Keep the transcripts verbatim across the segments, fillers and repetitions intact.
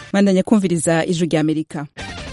Mandanya kumviriza ijwi rya Amerika.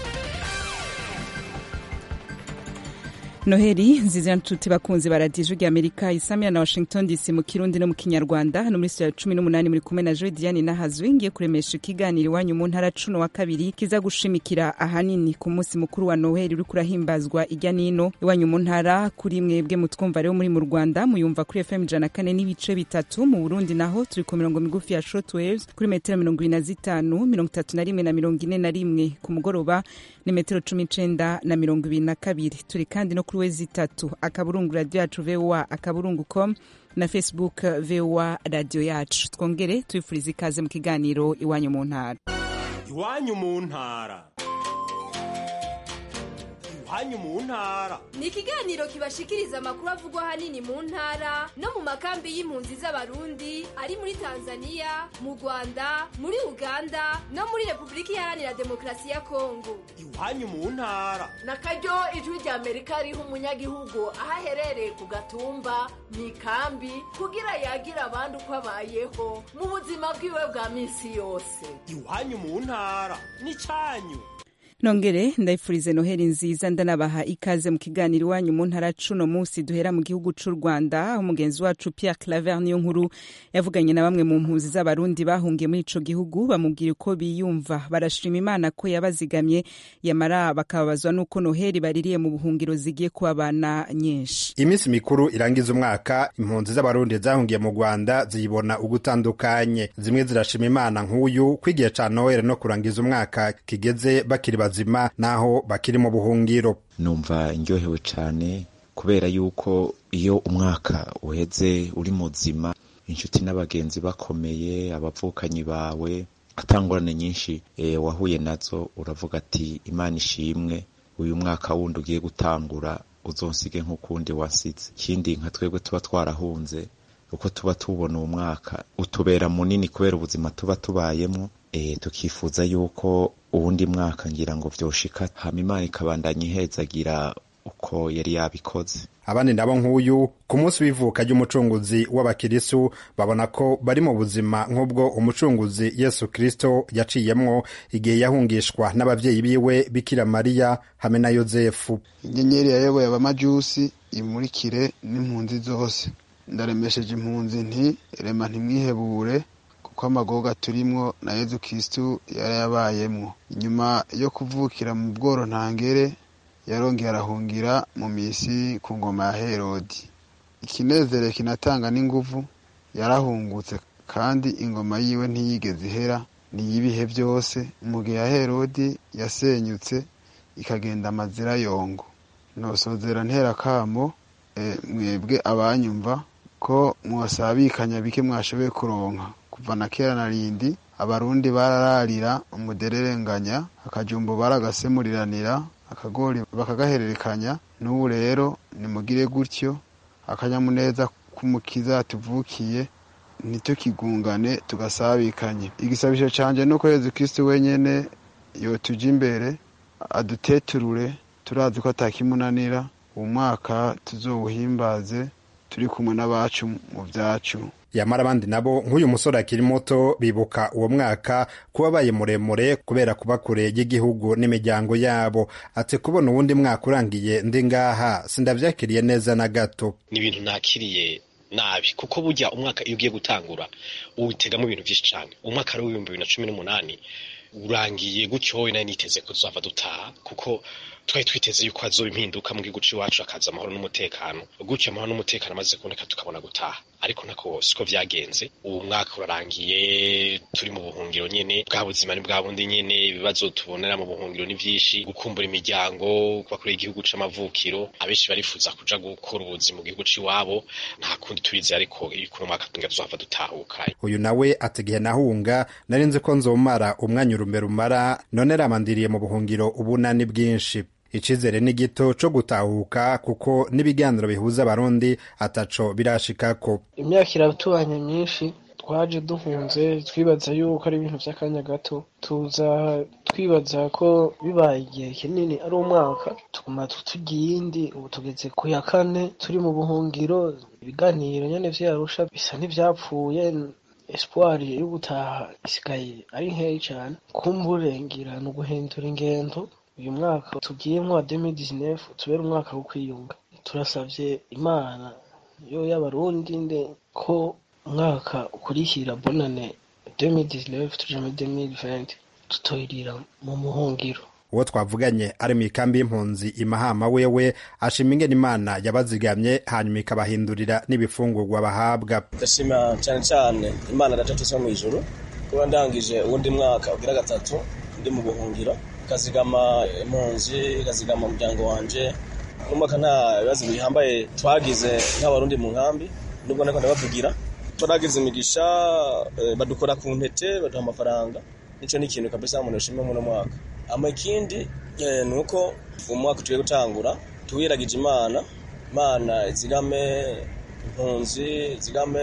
Noheli nziza nshuti bakunzi baradiyo ijwi rya Amerika isamira na Washington D C mu Kirundi no mu Kinyarwanda hano muri studio cumi n'umunani muri kumwe na Jodiane Nahazwe ngiye kuremesha ikiganiro iwanyu mu ntara cuno wa kabiri kiza gushimikira ahanini ku munsi mukuru wa Noheli uri kurahimbazwa ijya nino iwanyu mu ntara kuri mwebwe mutwumva rero muri mu Rwanda muyumva kuri F M ijana kane n'ibice bitatu mu Burundi naho turi ku mirongo migufi ya shortwaves kuri metero mirongo ine na zitanu mirongo itatu na rimwe na mirongo ine na rimwe ku mugoroba ni metero cumi n'icenda na mirongo ibiri na kabiri turi kandi no kuri wezi itatu akaburungu radio yacu V O A akaburungu com na Facebook V O A radio yacu twongere twifuriza ikaze mu kiganiro iwanyu mu ntara iwanyu mu ntara iwanyu mu ntara ni ikiganiro kibashikiriza amakuru avugwa hanini mu ntara no mu makambi y'impunzi z'abarundi ari muri Tanzania mu Rwanda muri Uganda no muri Republika Iharanira Demokarasi ya Kongo iwanyu mu ntara nakaryo ijwi rya Amerika riha umunyagihugu ahaherereye ku gatumba mu ikambi kugira yagira abandi uko abayeho mu buzima bwiwe bwa misi yose iwanyu mu ntara ni canyu. Nongere ndayifurize Noheli nziza ndanabaha ikaze mu kiganiro iwanyu mu ntara cuno munsi duhera mu gihugu c'u Rwanda umugenzi wacu Pierre Claver niyo nkuru yavuganye na bamwe mu mpunzi z'abarundi bahungiye muri ico gihugu bamubwira uko biyumva barashima Imana ko yabazigamye yamara bakababazwa nuko Noheli baririye mu buhungiro zigiye kubabana nyinshi. Imisi mikuru irangiza umwaka impunzi z'abarundi zahungiye mu Rwanda ziyibona ugutandukanye zimwe zirashima Imana nk'uyu kwigiye ca Noheli no kurangiza umwaka kigeze bakiri bazima naho bakiri mu buhungiro. Numva indyohewe cane kubera yuko iyo umwaka uheze uri muzima inshuti n'abagenzi bakomeye abavukanyi bawe atangorane nyinshi e, wahuye nazo uravuga ati Imana ishimwe uyu mwaka wundi ugiye gutangura uzonsige nk'ukundi wasize. Kindi nka twebwe tuba twarahunze uko tuba tubona uwo mwaka utubera munini kubera ubuzima tuba tubayemo e, tukifuza yuko uwundi mwaka ngira ngo vyoshika hama Imana ikabandanya ihezagira uko yari yabikoze. Abandi nabo nk'uyu ku munsi w'ivuka ry'umucunguzi w'abakirisu babona ko bari mu buzima nk'ubwo umucunguzi Yesu Kristo yaciyemwo igihe yahungishwa n'abavyeyi biwe Bikira Mariya hamwe na Yozefu. Inyenyeri yayoboye abamajusi imurikire n'impunzi zose. Ndaremesheje impunzi nti rema ntimwihebure ko amagoga turimwo na Yesu Kristo yarayabayemwo. Inyuma yo kuvukira mu bworo ntangere yarongera arahungira mu misi ku ngoma ya Herodi. Ikinezere kinatanga n'inguvu yarahungutse kandi ingoma yiwe ntiyigeze ihera ni ibihe byose mu gihe ya Herodi yasenyutse ikagenda amazira yongo. Nosozera ntera kamo e, mwebwe abanyumva ko mwasabikanya bike mwashoboye kuronka kuva na kera na rindi abarundi barararira umudererenganya akajumbo baragasemuriranira akagori bakagahererekanya n'ubu rero nimugire gutyo akanyamuneza kumukiza tuvukiye ntitukigungane tugasabikanye. Igisabisho canje nuko Yesu Kristo wenyene yotuja imbere aduteturure turazi ko atakimunanira umwaka tuzowuhimbaze turi kumwe n'abacu mu vyacu. Yamara abandi nabo nk'uyu musore akiri muto bibuka uwo mwaka kuba baye muremure kubera kuba kure y'igihugu n'imiryango yabo. Ati kubona uwundi mwaka urangiye ndi ngaha sindavyakiriye neza na gato. Ni ibintu nakiriye nabi kuko burya umwaka iyo ugiye gutangura uwitegamo ibintu byinshi cyane. Umwaka ari w'ibihumbi bibiri na cumi n'umunani urangiye gutyo we nari niteze ko tuzava dutaha kuko twari twiteze yuko hazoba impinduka mu gihugu c'iwacu akaza amahoro n'umutekano. Gutyo amahoro n'umutekano amaze kuboneka tukabona gutaha ariko nako siko vyagenze. Ubu mwaka urarangiye turi mu buhungiro nyene bwa buzima ni bwa bundi nyene ibibazo tubonera mu buhungiro ni vyinshi gukumbura imiryango kuba kure igihugu c'amavukiro abenshi barifuza kuja gukora ubuzi mu gihugu c'iwabo nta kundi turize ariko kuno mwaka tunga tuzava dutahuka. Uyu nawe ategihe nahunga narinzi ko nzomara umwanya urumbe rumara none ramandiriye mu buhungiro ubunani bwinshi. Icizere ni gito co gutahuka kuko n'ibiganiro bihuza abarundi ataco birashikako. Imyaka iratubanye myinshi twaje duhunze twibaza yuko ari ibintu vy'akanya gato tuza twibaza ko bibaye igihe kinini ari umwaka tuguma tugiye indi ubu tugeze ku ya kane turi mu buhungiro ibiganiro nyene vyarusha bisa n'ivyapfuye espoir yo gutaha isigaye ari nkeyi cyane kumburengira no guhindura ingendo uyu mwaka tugiyemo wa deux mille dix-neuf tubera umwaka wo kwiyunga turasavye Imana yo y'abarundi nde ko umwaka ukurikira bonane deux mille dix-neuf tuje muri deux mille vingt tutoyirira mu muhungiro. uwo twavuganye ari mu ikambi y'impunzi imahama wewe ashima ingene Imana yabazigamye hanyuma ikabahindurira n'ibifungurwa bahabwa. ndashima cyane cyane Imana datatu mu ijuru kuba ndangije uwundi mwaka ugira gatatu ndi mu buhungiro kazigama impunzi kazigama umuryango wanje n'umwaka nta bibazo bihambaye twagize nk'abarundi mu nkambi nubwo nako ndabavugira turagize imigisha badukora ku ntete baduha amafaranga nico n'ikintu kabisa umuntu ashima mu mwaka. Amakindi nuko umwaka tugiye gutangura tuwiragije Imana Imana izigame impunzi zigame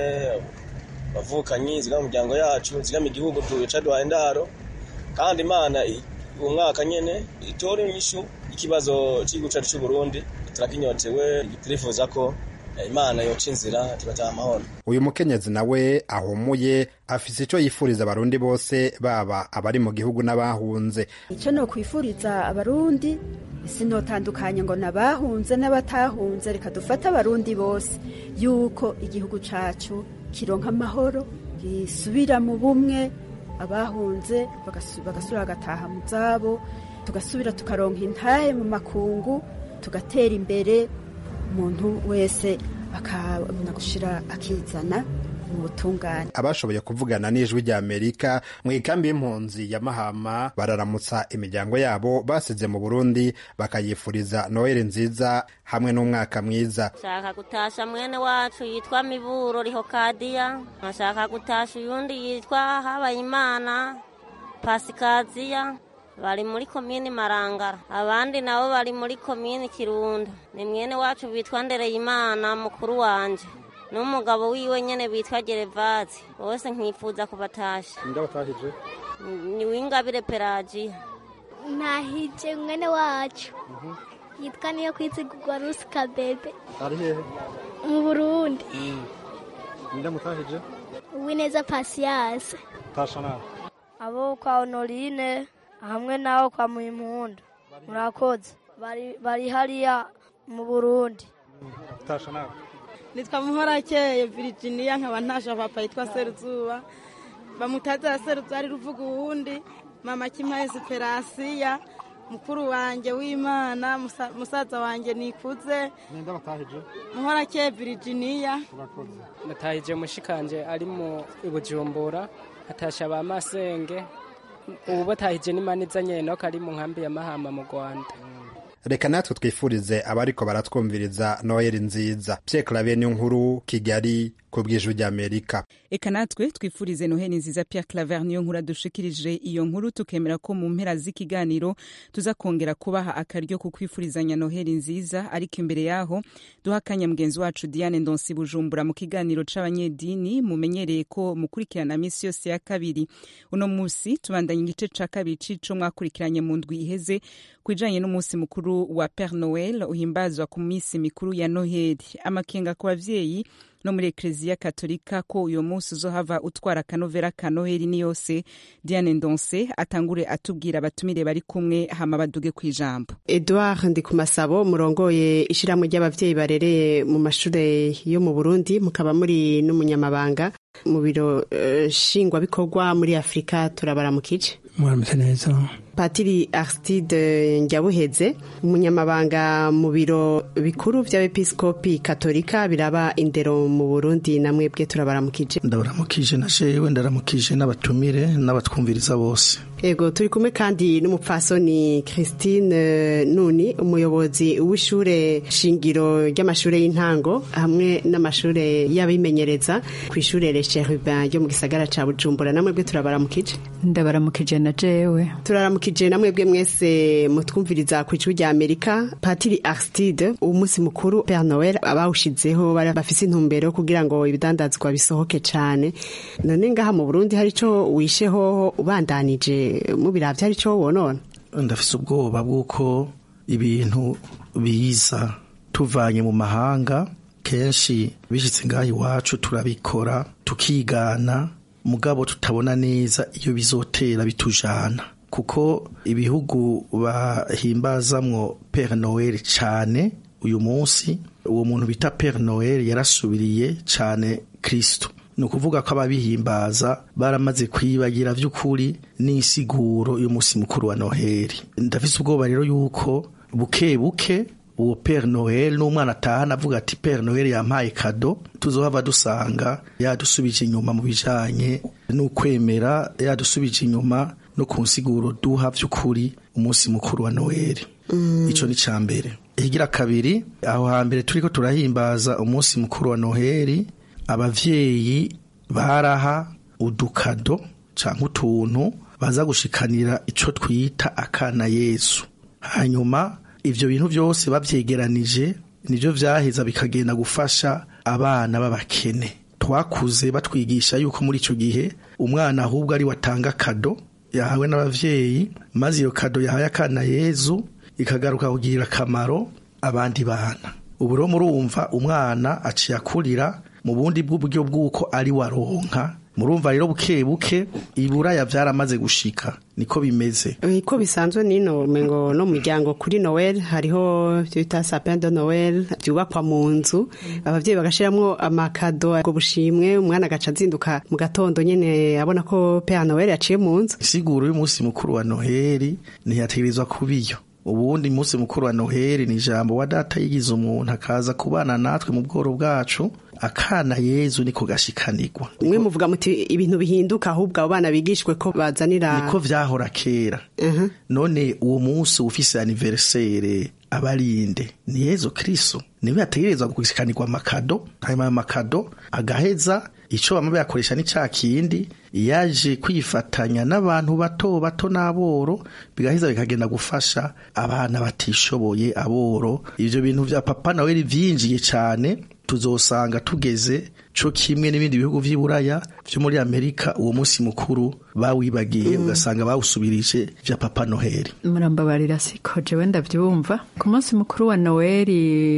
bavukanyi zigame umuryango yacu zigame igihugu tuca duhaye indaro kandi Imana umwaka nyene itora inyishu ikibazo cy'iguca cy'u Burundi turakinyotewe turifuza ko Imana yoca inzira tugataha amahoro. Uyu mukenyezi nawe ahumuye afise ico yifuriza abarundi bose baba abari mu gihugu n'abahunze. Ico no kwifuriza abarundi sinotandukanye ngo nabahunze n'abatahunze reka dufata abarundi bose yuko igihugu cacu kironka amahoro gisubira mu bumwe abahunze bagasubira bagataha mu zabo tugasubira tukaronka intahe mu makungu tugatera imbere umuntu wese akabona gushira akizana mu butungane. Abashoboye kuvugana n'ijwi rya Amerika mu ikambi y'impunzi ya Mahama bararamutsa imiryango yabo basize mu Burundi bakayifuriza Noel nziza hamwe n'umwaka mwiza. Nshaka gutasha mwene wacu yitwa Miburo Rihokadiya, nshaka gutasha uyundi yitwa Habayimana Pasikaziya bari muri komini Marangara, abandi nabo bari muri komini Kirundo. Ni mwene wacu bitwa Ndereyimana mukuru wanje n'umugabo wiwe nyene bitwa Gerevazi, bose nkifuza kubatasha. Ndabatahije ni Wingabire Pelagiya. Nahije mwene wacu yitwa niyo kwizigurwa Rusika Bebe ari hehe mu Burundi. Ndamutahije Uwineza Pasiase tasha nawe abo kwa Honorine hamwe nawo kwa Muhimpundu murakoze bari bari hariya mu Burundi. Tasha nawe nitwa Muhorakeye Virginia nkaba ntasha papa yitwa Seruzuba bamutaza Seruzuba ari ruvuga uwundi mama Kimaye Esperansiya mukuru wanje w'Imana musaza wanje nikuze. Nenda batahije Muhorakeye Virginia. Natahije mushikanje ari mu Bujumbura hatasha ba Masenge ubu batahije n'Imaniza nyene ko ari mu nkambi ya Mahama mu Rwanda. Reka natwe twifurize abariko baratwumviriza Noel nziza. Pierre Claver ni nkuru Kigali ku bw'ijwi rya Amerika. Eka natwe twifurize Noel nziza Pierre Claver niyo nkuru dushikirije iyo nkuru tukemera ko mu mpera z'ikiganiro tuza kongera kubaha akaryo ku kwifurizanya Noel nziza, ariko imbere yaho duhakanya mugenzi wacu Diane Ndonsi Bujumbura mu kiganiro c'abanyedini mumenyereye ko mukurikirana misi yose ya kabiri. Uno musi tubandanye igice ca kabiri c'ico mwakurikiranye mu ndwi iheze kwijanye n'umunsi mukuru wa Père Noel uhimbazwa ku misi mikuru ya Noheli. Amakenga ku bavyeyi no muri Eklezia Katolika ko uyo munsi uzohava utwara kanovera ka Noheli ni yose. Diane Ndonse atangure atubwira abatumire bari kumwe hama baduge kwijambo. Edouard Ndikumasabo murongoye ishiramwe ry'abavyeyi barereye mu mashure yo mu Burundi mukaba muri n'umunyamabanga mu biro uh, shingwa bikorwa muri Afrika turabaramukije. Mwaramutse neza. Patiri Aristide Njabuheze umunyamabanga mu biro bikuru vy'abepiskopi Katolika biraba indero mu Burundi namwebwe turabaramukije. Ndabaramukije na jewe ndaramukije n'abatumire n'abatwumviriza bose. Ego turi kumwe kandi n'umupfasoni Christine Nuni umuyobozi w'ishure shingiro ry'amashure y'intango hamwe n'amashure y'abimenyereza ku ishure Le Cherubin ryo mu gisagara ca Bujumbura namwebwe turabaramukije. Ndabaramukije na jewe. Turaramukije namwebwe mwese mutwumviriza ku ijwi rya Amerika. Patiri Aristide umunsi mukuru Père Noel abawushizeho bafise intumbero kugira ngo ibidandazwa bisohoke cane. None ngaha mu Burundi hari ico wisheho ubandanije mu biravye hari ico wonona? Ndafise ubwoba bw'uko ibintu biza tuvanye mu mahanga kenshi bishitse ngaha iwacu turabikora tukigana mugabo tutabona neza iyo bizotera bitujana, kuko ibihugu bahimbazamwo Père Noël cyane uyu munsi, uwo muntu bita Père Noël yarasubiriye cyane Kristo. Ni ukuvuga ko ababihimbaza baramaze kwibagira vy'ukuri n'insiguro y'umunsi mukuru wa Noheli. Ndafise ubwoba rero yuko buke buke uwo Père Noël n'umwana atahana avuga ati Père Noël yampaye kado, tuzohava dusanga yadusubije inyuma mu bijanye n'ukwemera, yadusubije inyuma no ku nsiguro duha vy'ukuri umunsi mukuru wa Noheli. Mm. Ico ni cambere. Igira kabiri, aho hambere turiko turahimbaza umunsi mukuru wa Noheli, abavyeyi baraha udukado canke utuntu baza gushikanira ico twita akana Yesu. Hanyuma ivyo bintu vyose bavyegeranije nivyo vyaheza bikagenda gufasha abana b'abakene. Twakuze batwigisha yuko muri ico gihe umwana ahubwo ari watanga kado yahawe n'abavyeyi, maze iyo kado yahaye akana Yesu ikagaruka kugirira akamaro abandi bana. Ubu rero murumva umwana aciye akurira mu bundi bw'uburyo bw'uko ari waronka. Murumva rero buke buke iburaya vyaramaze gushika, niko bimeze. Iko bisanzwe nino mengo no muryango kuri Noel hariho bita sapin de Noel byubakwa mu nzu, abavyeyi bagashiramwo amakado go bushimwe, umwana gaca zinduka mu gatondo nyene abona ko Père Noel yaciye mu nzu. Siguro y'umunsi mukuru wa Noheli ntiyategerezwa kubiyo. Ubundi munsi mukuru wa Noheli ni jambo wa data yigize umuntu akaza kubana natwe mu bworo bwacu, akana Yezu niko gashikanirwa. Mwe muvuga muti ibintu bihinduka ahubwo abana bigishwe ko bazanira, niko vyahora kera. Uh-huh. None uwo munsi ufise anniversaire abarinde ni Yezu Kristo, niwe ategerezwa gushikanirwa amakado, hanyuma amakado agaheza ico bamwe bakoresha ni ca kindi yaje kwifatanya n'abantu bato bato n'aboro, bigaheza bikagenda gufasha abana batishoboye aboro. Ivyo bintu vya Papa Noel vyinjiye cane, tuzosanga tugeze co kimwe n'ibindi bihugu vy'iburaya vyo muri Amerika uwo munsi mukuru bawibagiye, mm. ugasanga bawusubirije vya Papa Noel. Murambabarira siko jewe ndavyumva ku munsi mukuru wa Noel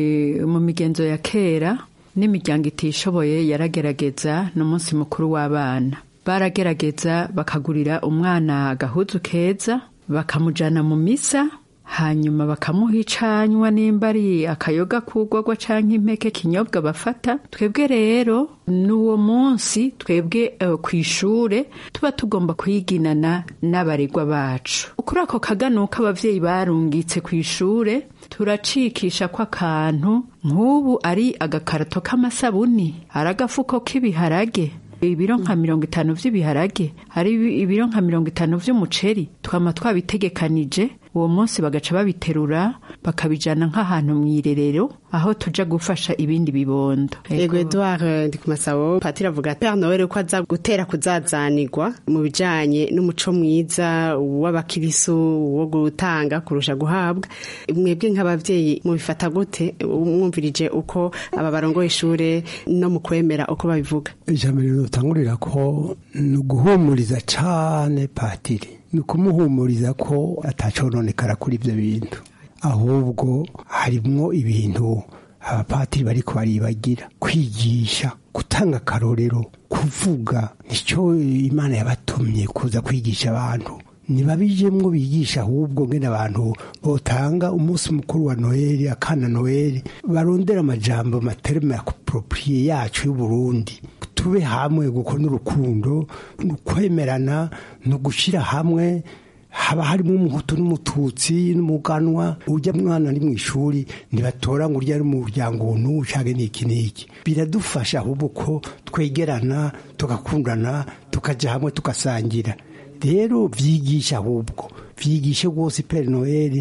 mu migenzo ya kera n'imiryango itishoboye yaragerageza n'umunsi mukuru w'abana, baragerageza bakagurira umwana agahuzu keza bakamujana mu misa, hanyuma bakamuha icanywa nimba ari akayoga kugwagwa canke impeke kinyobwa bafata. Twebwe rero n'uwo munsi twebwe uh, kw'ishure tuba tugomba kuyiginana n'abaregwa bacu. Ukuri ako kaganuka abavyeyi barungitse kw'ishure turacikisha kwa kantu nk'ubu ari agakarato k'amasabuni, ari agafuko k'ibiharage, ibiro nka mirongo itanu vy'ibiharage, hari ibiro nka mirongo itanu vy'umuceri, twama twabitegekanije. Uwo munsi bagaca babiterura bakabijana nk'ahantu mw'irerero aho tuja gufasha ibindi bibondo. Ego Edouard Ndikumasabo, Patiri avuga Père Noel ko aza gutera kuzazanirwa mu bijanye n'umuco mwiza w'abakirisu wo gutanga kurusha guhabwa. Mwebwe nk'abavyeyi mubifata gute mwumvirije uko aba barongoye ishure no mu kwemera uko babivuga? Ijambo rirutangurira ko nuguhumuriza cane Patiri, nukumuhumuriza ko atacononekara kuri ivyo bintu, ahubwo harimwo ibintu abapatiri bariko baribagira: kwigisha, gutanga akarorero, kuvuga. Nico Imana yabatumye kuza kwigisha abantu, nibabijemwo bigisha, ahubwo ngene abantu botanga umunsi mukuru wa Noheli, akana Noheli, barondera amajambo materme approprié yacu y'Uburundi, tube hamwe gukora n'urukundo, n'ukwemerana, no gushira hamwe. Haba harimo umuhutu n'umututsi n'umuganwa, ujya mwana ari mu ishuri ntibatora ngo urya ari mu muryango n'ushage n'iki n'iki. Biradufasha ahubwo ko twegerana, tugakundana, tukaja hamwe, tugasangira. Rero vyigisha, ahubwo vyigishe rwose Père Noel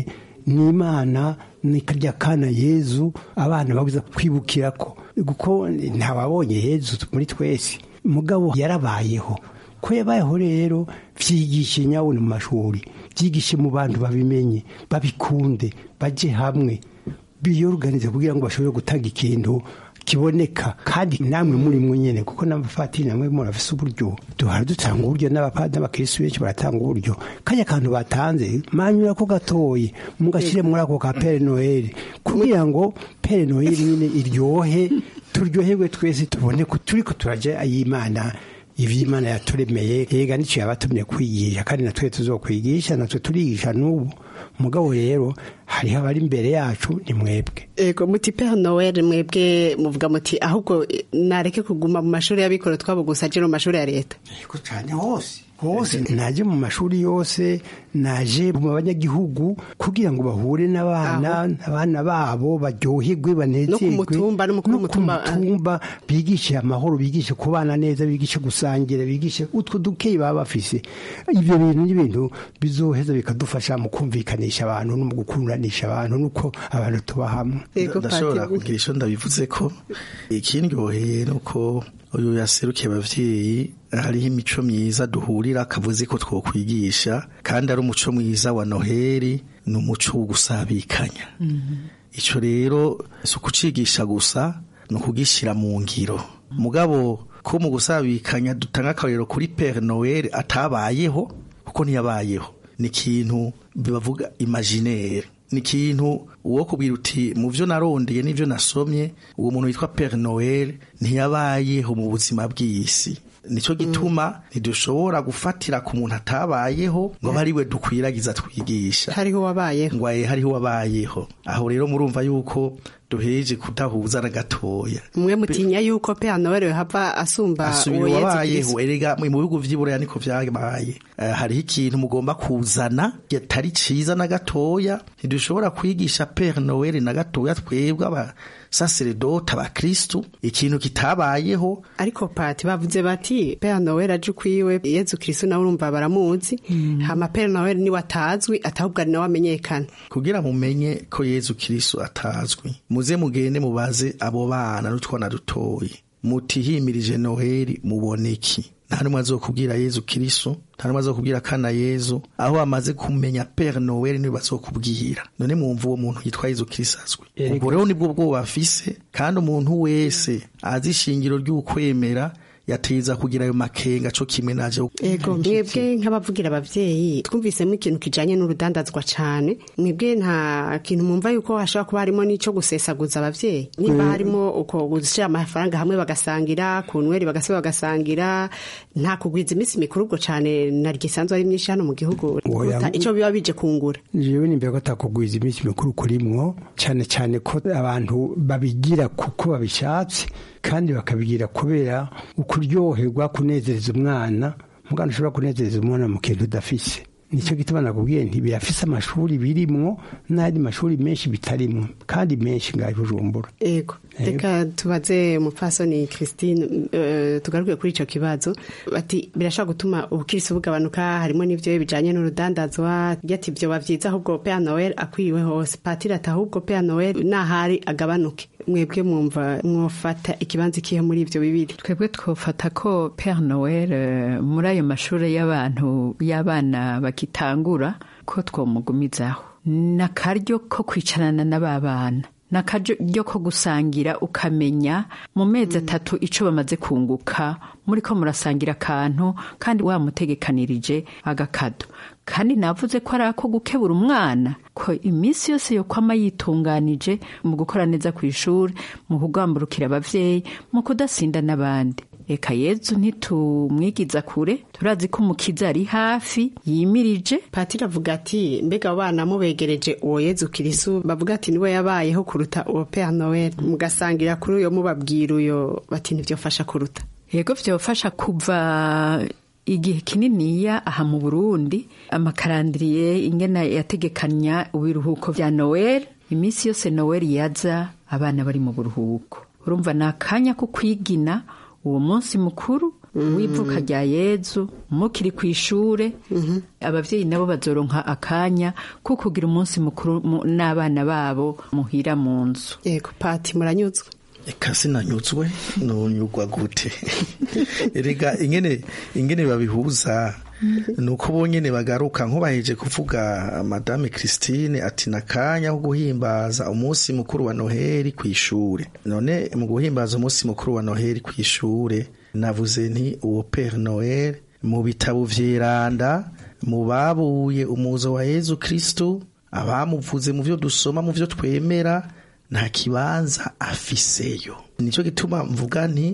n'Imana nikarya kana Yezu abana babuza kwibukira ko, kuko ntawabonye Yezu muri twese, mugabo yarabayeho. Ko yabayeho rero vyigishe nyawo mu mashuri, vyigishe mu bantu babimenye, babikunde, baje hamwe, biyorganize kugira ngo bashobore gutanga ikintu kiboneka. Kandi namwe muri mwe nyene, kuko n'abafatiri namwe murafise uburyo, duhara dutanga uburyo, n'abapadiri n'abakristo benshi baratanga uburyo. Kanya kantu batanze manyura ko gatoye mugashire muri ako ka Père Noel, kugira ngo Père Noel nyine iryohe, turyoherwe twese, tubone ko turiko turaje ayimana ivy'Imana yaturemeye ega nico yabatumye kwigisha kandi natwe tuzokwigisha natwe turigisha n'ubu mugabo rero hariho abari imbere yacu ni mwebwe. Ego muti Père Noël mwebwe muvuga muti ahubwo nareke kuguma mu mashuri y'abikoro twabo gusa je mu mashuri ya leta. Ego cyane hose hose naje mu mashuri yose naje mu banyagihugu kugira ngo bahure n'abana abana babo baryoherwe banezerwe no kumutumba no mukuru mutumba bigishe amahoro bigishe kubana neza bigishe gusangira bigishe utwo dukeye baba bafise ivyo bintu n'ibintu bizoheza bikadufasha mu kumvikanisha abantu no mu gukuranisha abantu nuko abantu tuba hamwe. Ndashobora kugira ico ndabivuze ko ikindyoheye nuko uyu yaserukiye abavyeyi hariho imico myiza duhurira akavuze ko twokwigisha kandi ari umuco mwiza wa Noheli n'umuco wo gusabikanya. Ico rero si ukucigisha gusa no kugishira mu ngiro mugabo ko mu gusabikanya dutanga akarero kuri Père Noël atabayeho kuko ntiyabayeho ni ikintu bibavuga imaginaire ni ikintu uwo kubwira uti mu vyo narondeye n'ivyo nasomye uwo muntu witwa Père Noël ntiyabayeho mu buzima bw'isi nico gituma ntidushobora gufatira ku muntu atabayeho ngo bariwe dukwiragiza twigisha hariho wabayeho ngo hariho wabayeho aho rero murumva yuko duheje kudahuza na gatoya mwe mutinya yuko Père Noël hava asumba uwo yabayeho erega mu bihugu vy'Iburaya niko vyabaye uh, hariho ikintu mugomba kuzana yatari ciza na gatoya ntidushobora kwigisha Père Noël na gatoya twebwe aba sacerdote abakristo ikintu kitabayeho ariko pati bavuze bati Père Noël aje kwiwe Yezu Kristo nawe urumva baramuzi mm. hama Père Noël ni watazwi atahubwa ni wamenyekana kugira mumenye ko Yezu Kristo atazwi muze mugende mubaze abo bana n'utwana dutoye mutihimirije Noheli muboneki nta numwe azokubwira Yezu Kristo nta numwe azokubwira kana Yezu aho amaze kumenya Père Noël ni bazokubwira none mwumva uwo muntu yitwa Yezu Kristo azwi ubwo rero nibwo bwo bafise kandi umuntu wese azi ishingiro ry'ukwemera yateza kugira ayo makenga co kimwe naje ego mwebwe nk'abavugira abavyeyi twumvisemo ikintu kijanye n'urudandazwa cane mwebwe nta kintu mumva yuko hashobora kuba harimo n'ico gusesaguza abavyeyi niba harimo uko gushira amafaranga hamwe bagasangira ku Noheli bagasiba bagasangira nta kugwiza imisi mikuru ubwo cane narigisanzwe ari myinshi hano mu gihugu ico biba bije kungura jewe nimbe ko takugwiza imisi mikuru kurimwo cane cane ko abantu babigira kuko babishatse kandi bakabigira kubera ukuryoherwa kunezereza umwana mugana ushobora kunezereza umwana mu kintu udafise nico gituma nakubwiye nti birafise amashuri birimwo n'andi mashuri menshi bitarimwo kandi menshi ngaho Bujumbura. Ego reka tubaze umupfasoni Christine uh, tugaruke kuri ico kibazo bati birashaka gutuma ubukirisi bugabanuka harimo n'ivyo bijanye n'urudandazwa yati byo bavyiza ahubwo Père Noël akwiwe hose patira atahubwo Père Noël nahari agabanuke mwebwe mwumva mwofata ikibanza kihe muri ivyo bibiri twebwe twofata ko Père Noël uh, muri ayo mashuri y'abantu y'abana bakitangura ko twomugumizaho nakaryo ko kwicarana n'ababana nakaryo ko gusangira ukamenya mu mezi atatu ico bamaze kunguka muri ko murasangira akantu kandi wamutegekanirije agakado kandi navuze ko ari ako gukebura umwana ko iminsi yose yo kwama yitunganije mu gukora neza ku ishuri mu kugamburukira abavyeyi mu kudasinda n'abandi eka Yezu ntitumwigiza kure turazi ko umukiza ari hafi yimirije patira avuga ati mbega abana mubegereje uwo Yezu Kristo bavuga ati niwe yabayeho kuruta uwo Père Noël mugasangira kuri uyo mubabwira uyo bati ntivyofasha kuruta yego vyofasha kuva igihe kininiya aha mu Burundi amakarandiriye ingena yategekanya ubiruhuko vya Noël imisi yose Noël yaza abana bari mu buruhuko urumva nakanya ko kwigina uwo munsi mukuru w'ivuka rya Yezu mukiri kwishure abavyeyi nabo bazoronka akanya ko kugira umunsi mukuru n'abana babo muhira mu nzu yego pati muranyuzwe eka sinanyuzwe nonyugwa gute erega ingene ingene babihuza nuko bonyene bagaruka nko baheje kuvuga Madame Christine ati nakanya ko guhimbaza umunsi mukuru wa Noheli kwishure none mu guhimbaza umunsi mukuru wa Noheli kwishure navuze nti uwo Père Noël mu bitabo vyeranda mu babuye umuzo wa Yezu Kristo abamuvuze mu vyo dusoma mu vyo twemera nta kibanza afiseyo nico gituma mvuga nti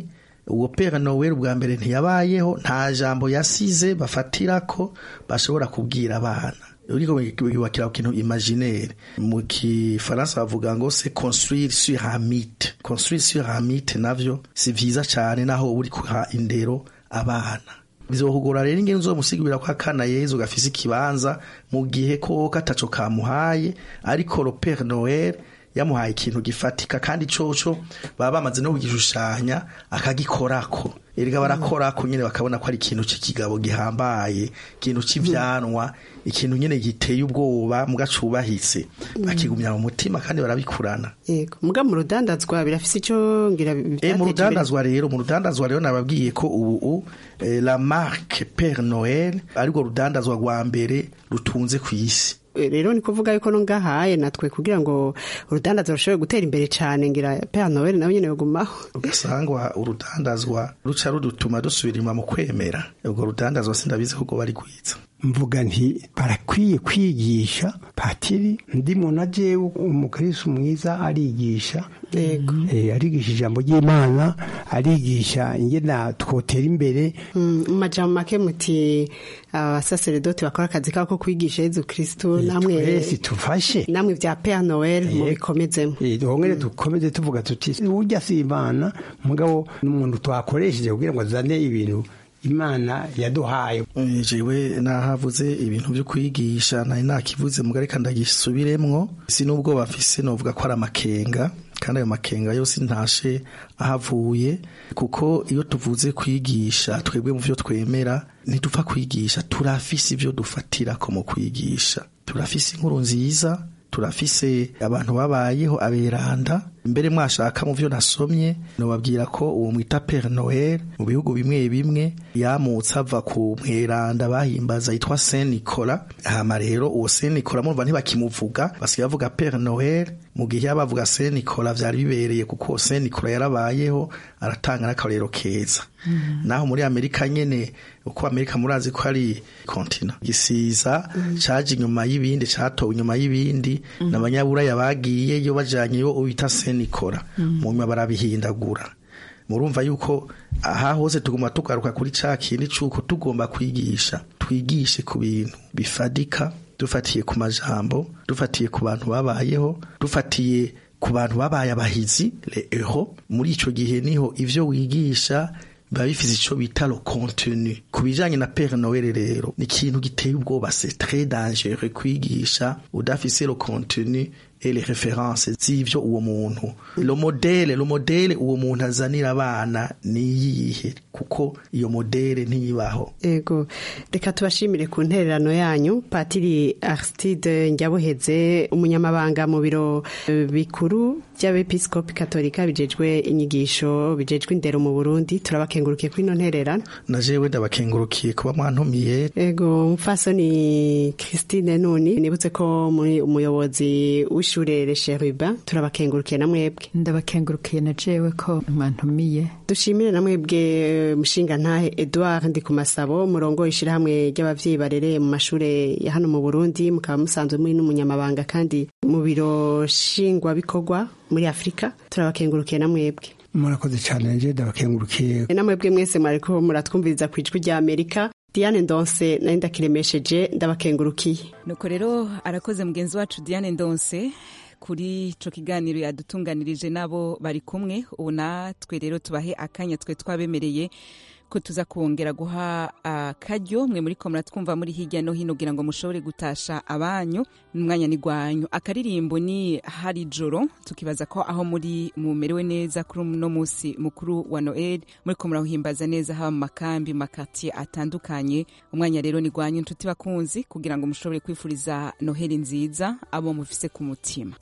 uwo Père Noel bwa mbere ntiyabayeho, nta jambo yasize bafatirako bashobora kubwira abana. uriko wibakira ku kintu imaginaire mu kifaransa bavuga ngo c'est construire sur un mythe. Construire sur un mythe navyo si vyiza cyane naho uri kuha indero abana. Bizohugura rero ingene uzomusigurira ko akana Yezu gafise ikibanza mu gihe ko kataco kamuhaye, ariko le Père Noël yamuhaye ikintu gifatika kandi coco baba bamaze no kugishushanya akagikorako. Erega barakorako nyene bakabona ko ari ikintu c'ikigabo gihambaye, ikintu c'ivyanwa, ikintu nyene giteye ubwoba mugacubahitse bakigumya mu mutima kandi barabikurana. Yego muga mu rudandazwa birafise ico ngira eh mu rudandazwa rero mu rudandazwa rero nababwiye ko ubu eh, la marque Père Noël ariko rudandazwa rwa mbere rutunze ku isi. Rero ni kuvuga yuko no ngahaye natwe kugira ngo urudandazwa rushobe gutera imbere cyane ngira Père Noël nawe nyene yogumaho. Ugasangwa urudandazwa ruca rudutuma dusubirima mu kwemera. Ubwo rudandazwa sindabizi kuko bari kwiza. Mvuga nti barakwiye kwigisha patiri ndimo na jewe umukristo mwiza arigisha yego eh arigisha ijambo ry'Imana, arigisha ingena twotera imbere. Mm, majambo make muti abasaseredoti bakora akazi kako kwigisha Yezu Kristo namwe twese tufashe namwe vya Père Noël mu bikomezemo. Eh dongere dukomeze tuvuga tuti urya si Imana mugabo n'umuntu twakoresheje kugira ngo zane ibintu Imana yaduhaye. Jewe nahavuze ibintu byo kwigisha nari nakivuze mugareka ndagisubiremwo, sinubwo bafise novuga ko ari amakenga kandi ayo makenga yose ntashe ahavuye, kuko iyo tuvuze kwigisha twebwe mu byo twemera ntitupfa kwigisha, turafise ibyo dufatira ko mu kwigisha. Turafise inkuru nziza, turafise abantu babayeho aberanda. Mbere mwashaka mu byo nasomye nobabwira ko uwo mwita Père Noël mu bihugu bimwe bimwe yamutse ava ku mweranda bahimbaza yitwa Saint Nicolas. Hama rero uwo Saint Nicolas murumva ntibakimuvuga, basigaye bavuga Père Noël, mu gihe yabavuga Saint Nicolas vyari bibereye kuko Saint Nicolas yarabayeho aratanga n'akarero keza. Mm. Naho muri Amerika nyene uko Amerika murazi ko ari continent gisiza mm. caje inyuma y'ibindi catowe inyuma y'ibindi mm. n'abanyabura yabagiye yo bajanye yo ubita Saint Nicolas mm. mu nyuma barabihindagura. Murumva yuko aha hose tugomba tugaruka kuri ca kindi cuko tugomba kwigisha, twigishe ku bintu bifadika, dufatiye ku majambo, dufatiye ku bantu babayeho, dufatiye ku bantu babaye abahizi les héros. Muri ico gihe niho ivyo wigisha biba bifise ico bita le contenu. Kubijanye na Père Noël rero ni ikintu giteye ubwoba, c'est très dangereux kwigisha udafise le contenu et les références z'ivyo uwo muntu. Le modèle, le modèle uwo muntu azanira abana ni yihe, kuko iyo modèle ntiyibaho. Ego reka tubashimire ku ntererano yanyu. Patiri Aristide Njyabuheze, umunyamabanga mu biro bikuru by'abepiskopi katolika bijejwe inyigisho bijejwe indero mu Burundi, turabakengurukiye kuri ino ntererano. Na jewe ndabakengurukiye kuba mwantumiye. Ego mfasoni Christine Nuni, nibutse ko muri umuyobozi w'ishure Le Cheruba, turabakengurukiye namwebwe. Ndabakengurukiye na jewe ko mwantumiye. Dushimire namwebwe mushinga ntahe Edouard Ndikumasabo, murongo ishira hamwe ry'abavyeyi barereye mu mashure ya hano mu Burundi, mukaba musanzwe muri n'umunyamabanga kandi mu biro shingwa bikorwa muri Afrika. Turabakengurukiye namwebwe. Murakoze cyane nje ndabakengurukiye. Namwebwe mwese mwariko muratwumviriza ku ijwi rya Amerika. Diane Ndonse nari ndakiremesheje, ndabakengurukiye. Nuko rero arakoze mugenzi wacu Diane Ndonse kuri ico kiganiro yadutunganirije nabo bari kumwe. Ubu natwe rero tubahe akanya twe twabemereye ko tuza kuongera guha akaryo mwe muri ko muratwumva muri hirya no hino kugira ngo mushobore gutasha abanyu n'umwanya ni gwanyu. Akaririmbo ni hari joro, tukibaza ko aho muri mumerewe neza kuri no musi mukuru wa Noel, muri ko murahimbaza neza haba mu makambi makartier atandukanye. Umwanya rero ni gwanyu ntuti bakunzi kugira ngo mushobore kwifuriza Noheli nziza abo mufise ku mutima.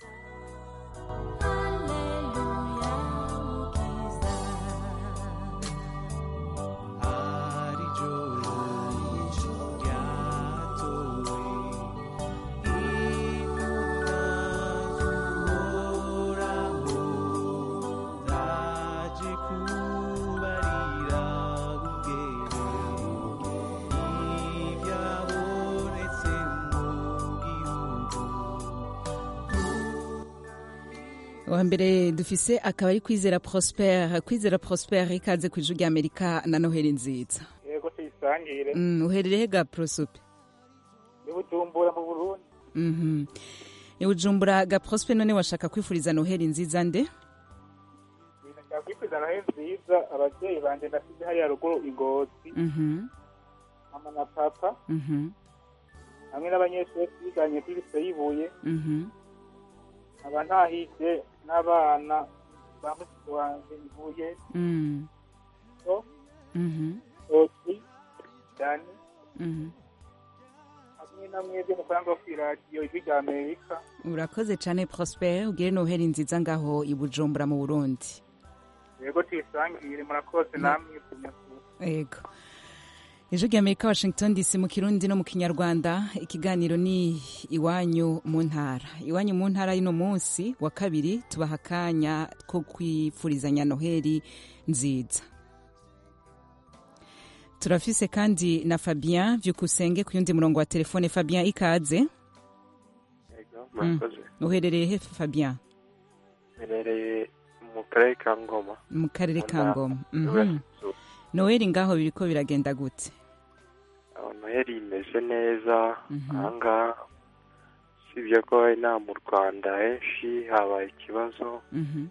wa mbere dufise akaba ari Kwizera Prosper. Kwizera Prosper ikaze ku ijwi ry'Amerika na Noheli nziza. Yego tuyisangire. Mm, uherereye ga Prosupe? Ni Bujumbura mu Burundi. Mhm. Ni Bujumbura ga Prosper, none washaka kwifuriza Noheli nziza nde? Nashaka kwifuriza Noheli nziza abavyeyi banje ndafite hariya ruguru Ingozi. Mhm. Mama na papa. Mhm. Hamwe n'abanyeshuri twiganye kuri lycée y'Ibuye. Mhm. Aba ntahije n'abana ba mushiki wanje Ibuye. Mm. So. Mhm. Oti. Dani. Mhm. Hamwe na mwebwe mukoranga ku radio ijwi rya Amerika. Urakoze cyane Prosper, ugire Noheli nziza ngaho i Bujumbura mu Burundi. Yego tuyisangire murakoze namwe kunyakura. Yego. Ijwi ry'Amerika Washington D C mu Kirundi no mu Kinyarwanda, ikiganiro ni iwanyu mu ntara. Iwanyu mu ntara y'ino munsi wa kabiri tubaha akanya ko kwifurizanya Noheli nziza. Turafise kandi na Fabien Vyukusenge ku yundi murongo wa telefone. Fabien ikaze. Yego murakoze. Mm. Uherereye he Fabien? Uherereye mu karere ka Ngoma. Mu karere ka Ngoma. Mhm. Noheli ngaho biriko biragenda gute? Noheli imeze neza. Anga sibyo ko ina mu Rwanda henshi habaye ikibazo. Mhm.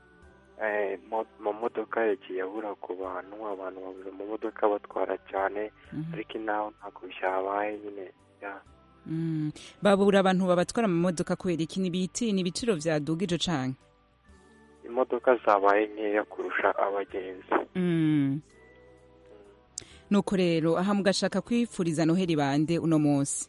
Eh mu modoka yagiye abura ku bantu, abantu babuze mu modoka batwara cyane, ariko inaho ntabwo byabaye nyine ya. Mm. Babura abantu babatwara mu modoka kubera iki? Nibiti ni ibiciro vyadugije canke? Imodoka zabaye nkeya kurusha abagenzi. Mm. Nuko rero aha mugashaka kwifuriza Noheli bande uno munsi?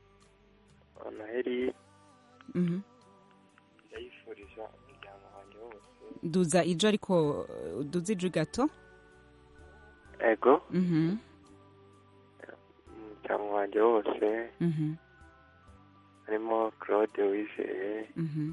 Noheli. Mhm. Ndayifuriza umuryango wanjye wose. Duza ijo ariko duza ijo gato? Ego. Mhm. Umuryango wanjye wose. Mhm. Harimo Claude Wizeye. Mhm.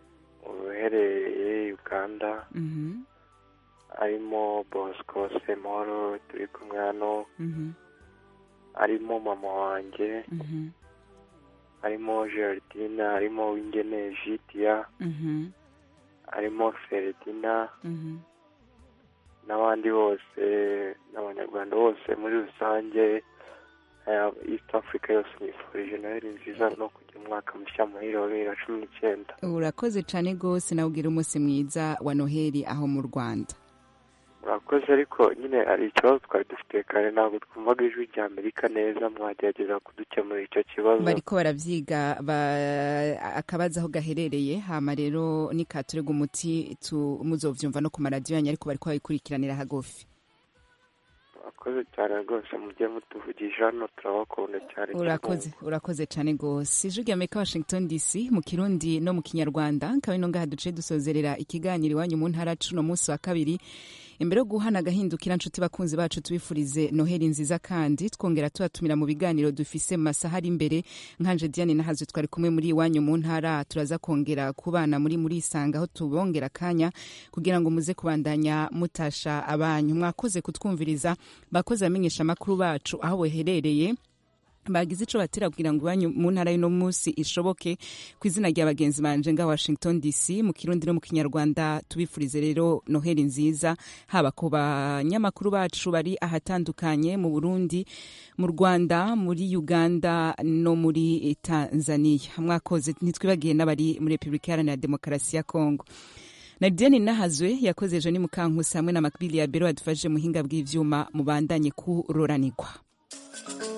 Uherereye Uganda. Mhm. Harimo Bosco Semoro turi kumwe hano. Mhm. Harimo mama wanjye. Mhm. Harimo Geraldine, harimo Wingene Jitia. Mhm. Harimo Ferdina. Mhm. N'abandi bose n'abanyarwanda bose muri rusange, East Africa yose nifurije Noheli nziza no kugira umwaka mushya muhire wa bibiri na cumi n'icyenda. Urakoze cyane gose nawe ugira umunsi mwiza wa Noheli aho mu Rwanda. Urakoze, ariko nyine ari ikibazo twari dufite kare ntabwo twumvaga ijwi rya Amerika neza, mwagerageza kudukemura icyo kibazo. Bariko baravyiga ba, akabaza aho gaherereye, hama rero nikaturega umuti muzovyumva no ku maradiyo yanyu, ariko bariko babikurikiranira hagufi. Urakoze cyane rwose, mujye mutuvugisha hano turabakunda cyane. Urakoze, urakoze cyane rwose. Ijwi rya Amerika Washington D C mu Kirundi no mu Kinyarwanda, kabe no ngaha duce dusozerera ikiganiro iwanyu mu ntara cuno munsi wa kabiri. Imbere yo guhana gahindukira nshuti bakunzi bacu tubifurize Noheli nziza, kandi twongera tubatumira mu biganiro dufise mu masaha ari imbere. Nkanje Diane Nahazwe twari kumwe muri iwanyu mu ntara, turaza kongera kubana muri muri isanga aho tubongera kanya kugira ngo muze kubandanya mutasha abanyu. Mwakoze kutwumviriza, bakoze amenyesha makuru bacu aho boherereye, bagize ico batira kugira ngo iwanyu mu ntara y'ino munsi ishoboke. Ku izina rya bagenzi banje nga Washington D C mu Kirundi no mu Kinyarwanda, tubifurize rero Noheli nziza, haba ku banyamakuru bacu bari ahatandukanye mu Burundi, mu Rwanda, muri Uganda no muri Tanzania. Mwakoze, ntitwibagiye n'abari muri Republika Iharanira Demokarasi ya Kongo. Nadine Nahazwe yakoze ejo ni Mukankusi hamwe na Makbili ya Bero adufashije muhinga bw'ivyuma. Mubandanye kuroranirwa.